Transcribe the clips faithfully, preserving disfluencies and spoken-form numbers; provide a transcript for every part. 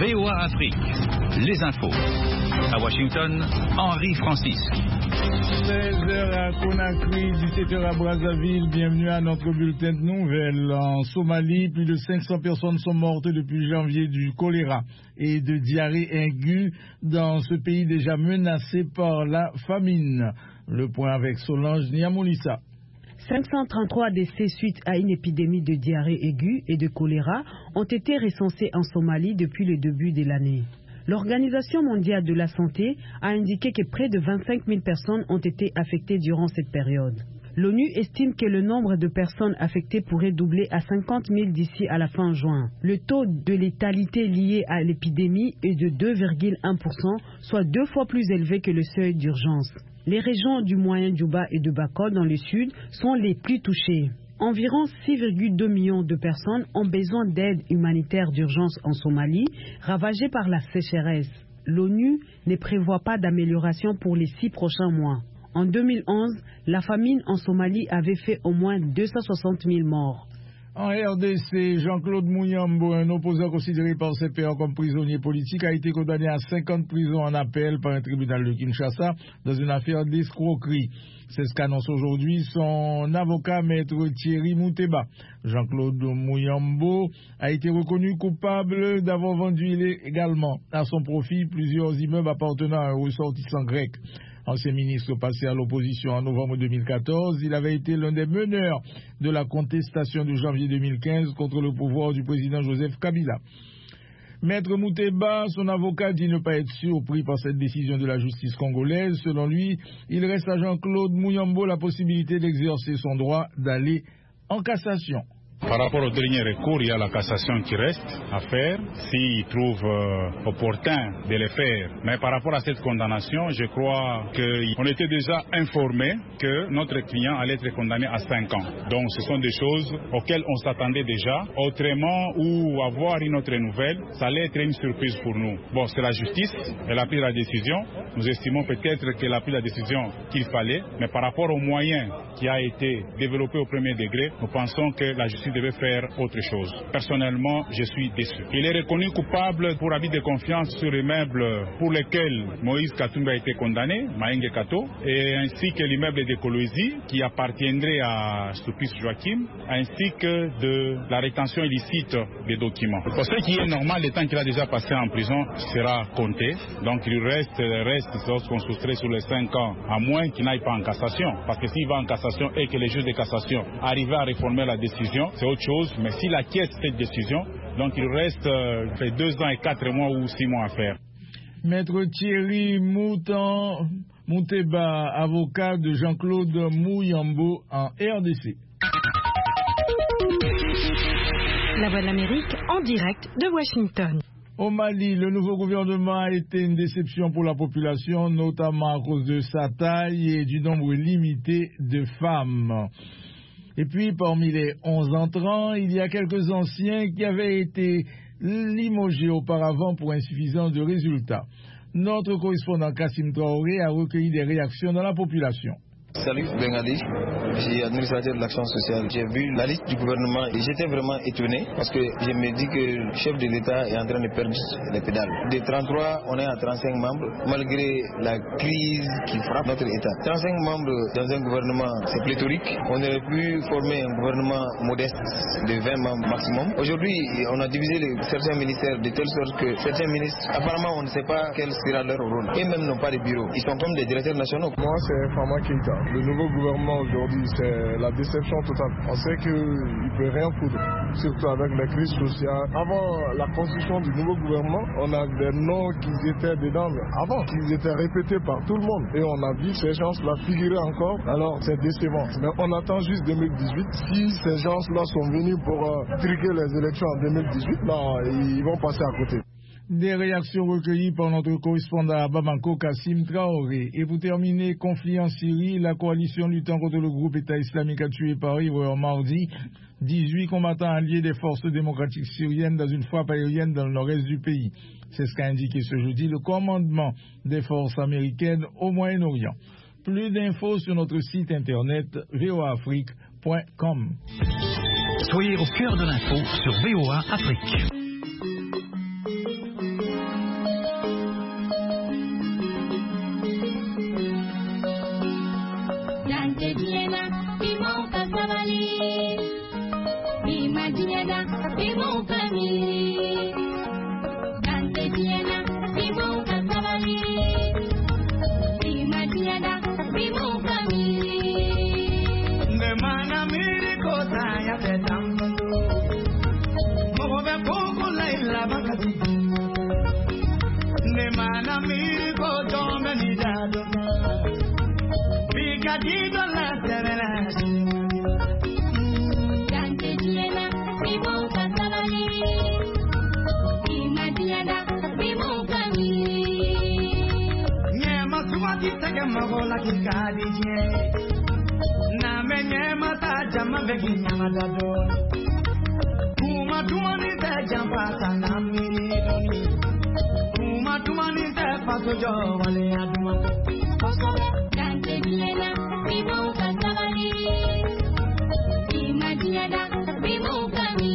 V O A Afrique, les infos. À Washington, Henri Francis. seize heures à Conakry, dix-sept heures à Brazzaville. Bienvenue à notre bulletin de nouvelles. En Somalie, plus de cinq cents personnes sont mortes depuis janvier du choléra et de diarrhée aiguë dans ce pays déjà menacé par la famine. Le point avec Solange Niamoulissa. cinq cent trente-trois décès suite à une épidémie de diarrhée aiguë et de choléra ont été recensés en Somalie depuis le début de l'année. L'Organisation mondiale de la santé a indiqué que près de vingt-cinq mille personnes ont été affectées durant cette période. L'ONU estime que le nombre de personnes affectées pourrait doubler à cinquante mille d'ici à la fin juin. Le taux de létalité lié à l'épidémie est de deux virgule un pour cent, soit deux fois plus élevé que le seuil d'urgence. Les régions du Moyen-Djouba et de Bako dans le sud sont les plus touchées. Environ six virgule deux millions de personnes ont besoin d'aide humanitaire d'urgence en Somalie, ravagée par la sécheresse. L'ONU ne prévoit pas d'amélioration pour les six prochains mois. En deux mille onze, la famine en Somalie avait fait au moins deux cent soixante mille morts. En R D C, Jean-Claude Mouyambo, un opposant considéré par ses pairs comme prisonnier politique, a été condamné à cinq ans de prison en appel par un tribunal de Kinshasa dans une affaire d'escroquerie. C'est ce qu'annonce aujourd'hui son avocat, maître Thierry Mouteba. Jean-Claude Mouyambo a été reconnu coupable d'avoir vendu également à son profit plusieurs immeubles appartenant à un ressortissant grec. Ancien ministre passé à l'opposition en novembre deux mille quatorze, il avait été l'un des meneurs de la contestation de janvier deux mille quinze contre le pouvoir du président Joseph Kabila. Maître Mouteba, son avocat, dit ne pas être surpris par cette décision de la justice congolaise. Selon lui, il reste à Jean-Claude Mouyambo la possibilité d'exercer son droit d'aller en cassation. Par rapport au dernier recours, il y a la cassation qui reste à faire, s'il trouve euh, opportun de le faire. Mais par rapport à cette condamnation, je crois qu'on était déjà informé que notre client allait être condamné à cinq ans. Donc ce sont des choses auxquelles on s'attendait déjà. Autrement, ou avoir une autre nouvelle, ça allait être une surprise pour nous. Bon, c'est la justice, elle a pris la décision. Nous estimons peut-être qu'elle a pris la décision qu'il fallait. Mais par rapport aux moyens qui a été développé au premier degré, nous pensons que la justice devait faire autre chose. Personnellement, je suis déçu. Il est reconnu coupable pour abus de confiance sur l'immeuble pour lequel Moïse Katumbi a été condamné, Maïngue Kato, et ainsi que l'immeuble de Kolwezi qui appartiendrait à Sulpice Joachim, ainsi que de la rétention illicite des documents. Pour ce qui est normal, le temps qu'il a déjà passé en prison sera compté. Donc il reste, reste lorsqu'on soustrait sur les cinq ans, à moins qu'il n'aille pas en cassation. Parce que s'il va en cassation et que les juges de cassation arrivent à réformer la décision, c'est autre chose. Mais s'il acquiesce cette décision, donc il reste euh, fait deux ans et quatre mois ou six mois à faire. Maître Thierry Moutan, Mouteba, avocat de Jean-Claude Mouyambo en R D C. La Voix de l'Amérique en direct de Washington. Au Mali, le nouveau gouvernement a été une déception pour la population, notamment à cause de sa taille et du nombre limité de femmes. Et puis, parmi les onze entrants, il y a quelques anciens qui avaient été limogés auparavant pour insuffisance de résultats. Notre correspondant Kassim Traoré a recueilli des réactions dans la population. Salut Bengali, je suis administrateur de l'action sociale. J'ai vu la liste du gouvernement et j'étais vraiment étonné parce que je me dis que le chef de l'État est en train de perdre les pédales. De trente-trois, on est à trente-cinq membres malgré la crise qui frappe notre État. trente-cinq membres dans un gouvernement, c'est pléthorique. On aurait pu former un gouvernement modeste de vingt membres maximum. Aujourd'hui, on a divisé les, certains ministères de telle sorte que certains ministres, apparemment on ne sait pas quel sera leur rôle. Et même n'ont pas de bureau. Ils sont comme des directeurs nationaux. Moi, c'est Fama Keïta. Le nouveau gouvernement aujourd'hui, c'est la déception totale. On sait qu'il ne peut rien foutre, surtout avec la crise sociale. Avant la construction du nouveau gouvernement, on a des noms qui étaient dedans, mais avant, qui étaient répétés par tout le monde. Et on a vu ces gens-là figurer encore, alors c'est décevant. Mais on attend juste deux mille dix-huit. Si ces gens-là sont venus pour euh, truquer les élections en deux mille dix-huit, non, ils vont passer à côté. Des réactions recueillies par notre correspondant à Bamako, Kassim Traoré. Et pour terminer, conflit en Syrie, la coalition luttant contre le groupe État islamique a tué par erreur mardi dix-huit combattants alliés des forces démocratiques syriennes dans une frappe aérienne dans le nord-est du pays. C'est ce qu'a indiqué ce jeudi le commandement des forces américaines au Moyen-Orient. Plus d'infos sur notre site internet v o a afrique point com. Soyez au cœur de l'info sur V O A Afrique. Cadigo la terra. Dante Diana, vivo Casalani. Imadiana, vivo Cami. Nyema tuati tege magola kikadije. Na menyema ta jama begi nyama dado. Kuma tumani te jampa sana miri doni. Kuma tumani te paso jo wale aduma. Dante Diana, vivo Casalani. Imadiana, vivo Cami.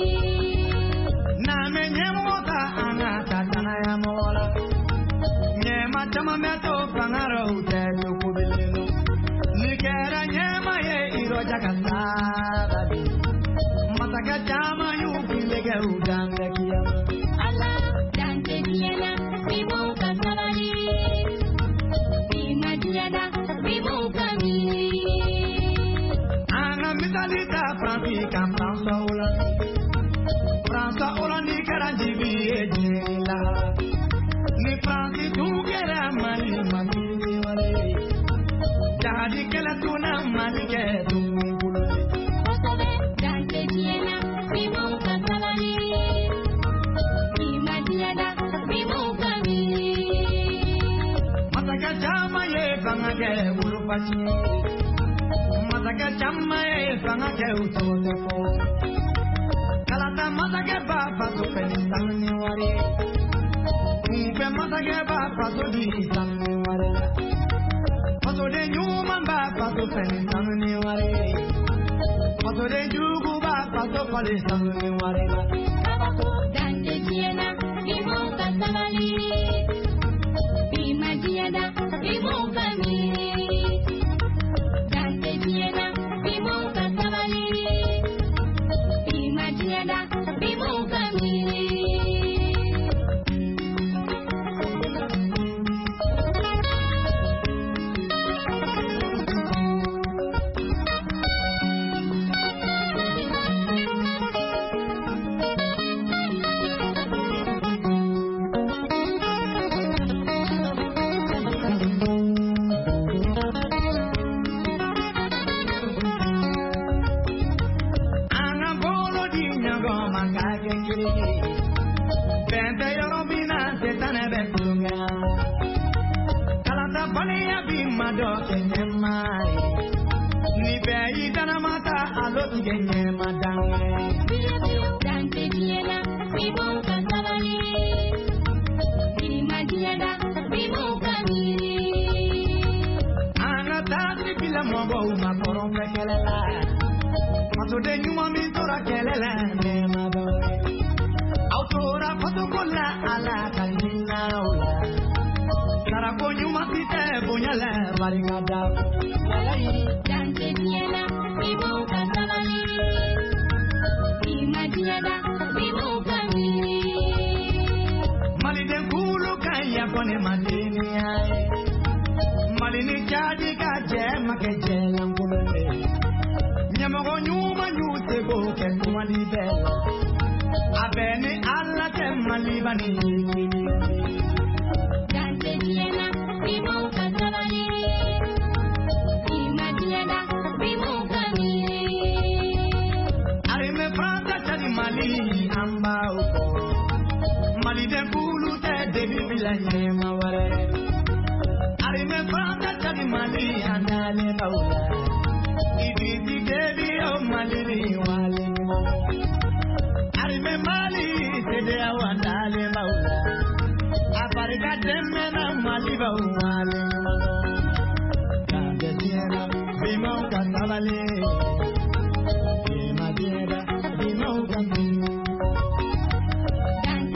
Na menyema ta anata tanaya mola. Nyema chama meto pangaro utelu kubileno. Nikera nyema ye iro jakasada bi. Mataka chama yuki lege udanga kiyama. Allah, Dante Diana, vivo Casalani. Imadiana, vivo Cami. Ana misalita Franci Campanza Ola. Franca Ola ni karanjibi ejila. Ni Franci tukera mali mali wale. Jadi kela tuna mali ke tungulu. Dante Diana, vivo Casalani. Imadiana, vivo Cami. Mataka chama ye fanga ke urupachi. Mataka chama ye fanga ke utotefo. Kalata mataka baba so penitani wari. Umpe mataka baba so di tani wari. Paso de nyuma baba so penitani wari. Paso de jugu baba so penitani wari. Dante Diana, vivo Casalani. Imadiana, vivo Cami. Dante Diana, vivo Casalani. Imadiana, vivo Cami. Dante Diana, vivo Casalani. Imadiana, vivo Cami. Ana tati bila mogo uma koronga kelela. Paso de nyuma mintora kelela ne mado. Autora fotokola ala kalina ola. Karako nyuma pite bunyala baringada. Dante Diana, vivo Casalani. Imadiana, vivo Cami. Malide kulu kaya kone madini ay. Malini jadi kaje make jelang kulele. Nyamogo nyuma nyute go ke kumali bela. Abeni alla ke malibani. Dante Diana, vivo Casalani. Imadiana, vivo Cami. Arime Franta chadi mali amba uko. Mali de kulu te debi bilanye maware. Arime Franta chadi mali andale maula. Ibiti debi o mali ni wale mo. Arime mali tede awandale maula. Aparika demme na mali ba wale mo. Dante Diana, vivo Casalani.